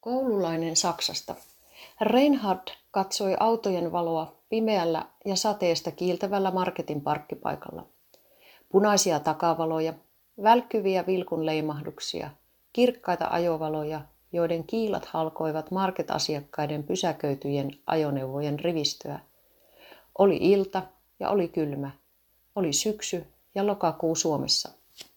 Koululainen Saksasta. Reinhard katsoi autojen valoa pimeällä ja sateesta kiiltävällä marketin parkkipaikalla. Punaisia takavaloja, välkkyviä vilkunleimahduksia, kirkkaita ajovaloja, joiden kiilat halkoivat market-asiakkaiden pysäköityjen ajoneuvojen rivistöä. Oli ilta ja oli kylmä. Oli syksy ja lokakuu Suomessa.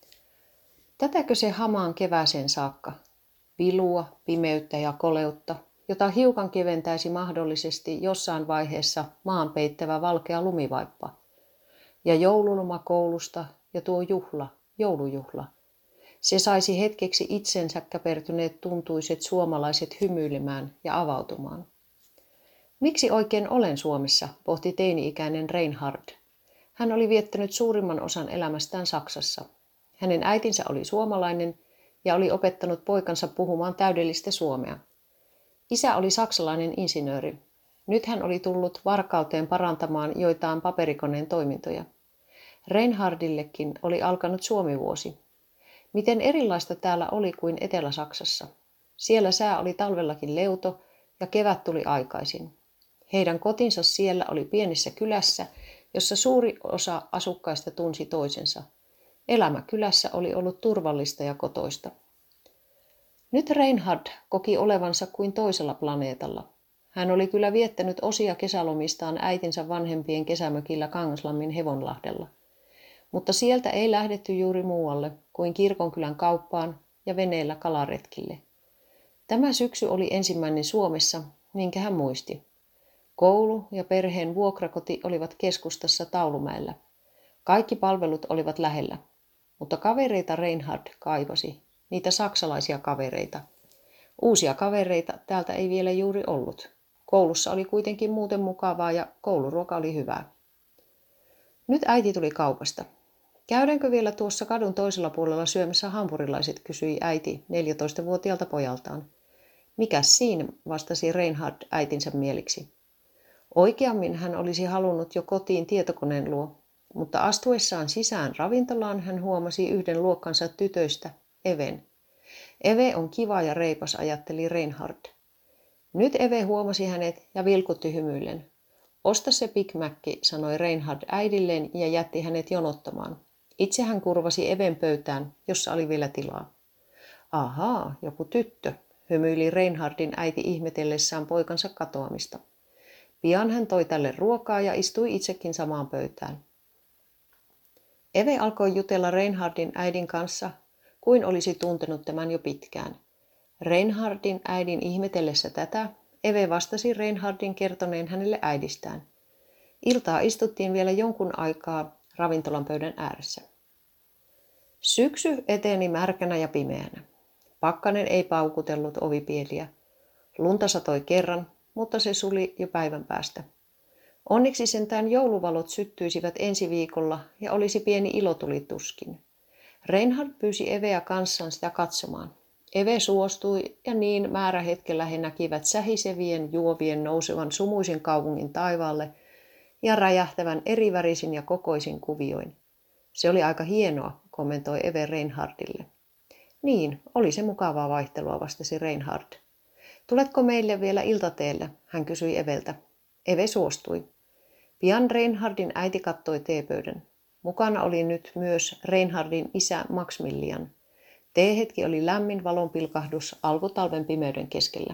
Tätäkö se hamaan kevääseen saakka? Vilua, pimeyttä ja koleutta, jota hiukan keventäisi mahdollisesti jossain vaiheessa maan peittävä valkea lumivaippa. Ja joululoma koulusta ja tuo juhla, joulujuhla. Se saisi hetkeksi itsensä käpertyneet tuntuiset suomalaiset hymyilemään ja avautumaan. Miksi oikein olen Suomessa, pohti teini-ikäinen Reinhard. Hän oli viettänyt suurimman osan elämästään Saksassa. Hänen äitinsä oli suomalainen ja oli opettanut poikansa puhumaan täydellistä suomea. Isä oli saksalainen insinööri. Nyt hän oli tullut Varkauteen parantamaan joitain paperikoneen toimintoja. Reinhardillekin oli alkanut Suomi-vuosi. Miten erilaista täällä oli kuin Etelä-Saksassa. Siellä sää oli talvellakin leuto ja kevät tuli aikaisin. Heidän kotinsa siellä oli pienessä kylässä, jossa suuri osa asukkaista tunsi toisensa. Elämä kylässä oli ollut turvallista ja kotoista. Nyt Reinhard koki olevansa kuin toisella planeetalla. Hän oli kyllä viettänyt osia kesälomistaan äitinsä vanhempien kesämökillä Kangaslammin Hevonlahdella. Mutta sieltä ei lähdetty juuri muualle kuin Kirkonkylän kauppaan ja veneellä kalaretkille. Tämä syksy oli ensimmäinen Suomessa, minkä hän muisti. Koulu ja perheen vuokrakoti olivat keskustassa Taulumäellä. Kaikki palvelut olivat lähellä, mutta kavereita Reinhard kaipasi, niitä saksalaisia kavereita. Uusia kavereita täältä ei vielä juuri ollut. Koulussa oli kuitenkin muuten mukavaa ja kouluruoka oli hyvää. Nyt äiti tuli kaupasta. Käydäänkö vielä tuossa kadun toisella puolella syömässä hampurilaiset, kysyi äiti 14-vuotiaalta pojaltaan. Mikäs siinä, vastasi Reinhard äitinsä mieliksi. Oikeammin hän olisi halunnut jo kotiin tietokoneen luo, mutta astuessaan sisään ravintolaan hän huomasi yhden luokkansa tytöistä, Even. Eve on kiva ja reipas, ajatteli Reinhard. Nyt Eve huomasi hänet ja vilkutti hymyillen. Osta se Big Mac, sanoi Reinhard äidilleen ja jätti hänet jonottamaan. Itse hän kurvasi Even pöytään, jossa oli vielä tilaa. Ahaa, joku tyttö, hymyili Reinhardin äiti ihmetellessään poikansa katoamista. Pian hän toi tälle ruokaa ja istui itsekin samaan pöytään. Eve alkoi jutella Reinhardin äidin kanssa, kuin olisi tuntenut tämän jo pitkään. Reinhardin äidin ihmetellessä tätä, Eve vastasi Reinhardin kertoneen hänelle äidistään. Iltaa istuttiin vielä jonkun aikaa ravintolan pöydän ääressä. Syksy eteni märkänä ja pimeänä. Pakkanen ei paukutellut ovipieliä. Lunta satoi kerran, mutta se suli jo päivän päästä. Onneksi sentään jouluvalot syttyisivät ensi viikolla ja olisi pieni ilotuli tuskin. Reinhard pyysi Eveä kanssaan sitä katsomaan. Eve suostui ja niin määrähetkellä he näkivät sähisevien juovien nousevan sumuisen kaupungin taivaalle ja räjähtävän erivärisin ja kokoisin kuvioin. Se oli aika hienoa, kommentoi Eve Reinhardille. Niin, oli se mukavaa vaihtelua, vastasi Reinhard. Tuletko meille vielä iltateelle, hän kysyi Eveltä. Eve suostui. Pian Reinhardin äiti kattoi teepöydän. Mukana oli nyt myös Reinhardin isä Maximilian. Teehetki oli lämmin valonpilkahdus alkutalven pimeyden keskellä.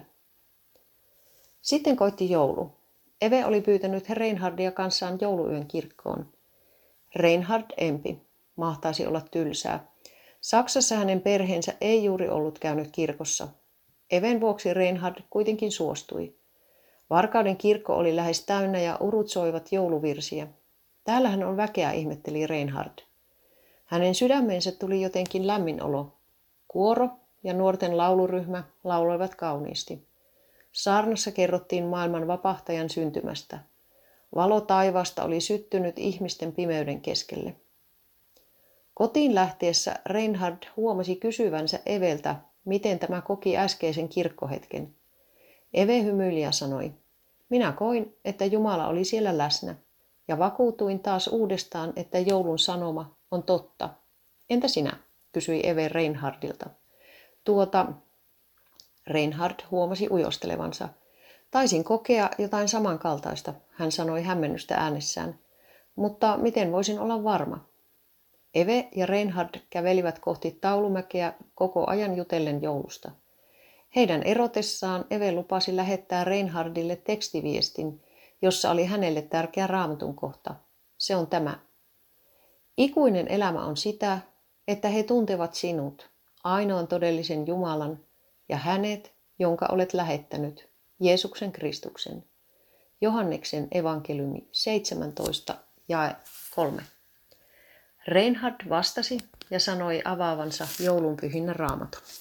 Sitten koitti joulu. Eve oli pyytänyt Reinhardia kanssaan jouluyön kirkkoon. Reinhard empi. Mahtaisi olla tylsää. Saksassa hänen perheensä ei juuri ollut käynyt kirkossa. Even vuoksi Reinhard kuitenkin suostui. Varkauden kirkko oli lähes täynnä ja urut soivat jouluvirsiä. Täällähän on väkeä, ihmetteli Reinhard. Hänen sydämensä tuli jotenkin lämmin olo. Kuoro ja nuorten lauluryhmä lauloivat kauniisti. Saarnassa kerrottiin maailman vapahtajan syntymästä. Valo taivaasta oli syttynyt ihmisten pimeyden keskelle. Kotiin lähtiessä Reinhard huomasi kysyvänsä Eveltä, miten tämä koki äskeisen kirkkohetken. Eve hymyili ja sanoi, minä koin, että Jumala oli siellä läsnä, ja vakuutuin taas uudestaan, että joulun sanoma on totta. Entä sinä? Kysyi Eve Reinhardilta. Reinhard huomasi ujostelevansa. Taisin kokea jotain samankaltaista, hän sanoi hämmennystä äänessään. Mutta miten voisin olla varma? Eve ja Reinhard kävelivät kohti taulumäkeä koko ajan jutellen joulusta. Heidän erotessaan Eve lupasi lähettää Reinhardille tekstiviestin, jossa oli hänelle tärkeä Raamatun kohta. Se on tämä. Ikuinen elämä on sitä, että he tuntevat sinut, ainoan todellisen Jumalan, ja hänet, jonka olet lähettänyt, Jeesuksen Kristuksen. Johanneksen evankeliumi 17, jae 3. Reinhard vastasi ja sanoi avaavansa joulunpyhinä Raamatun.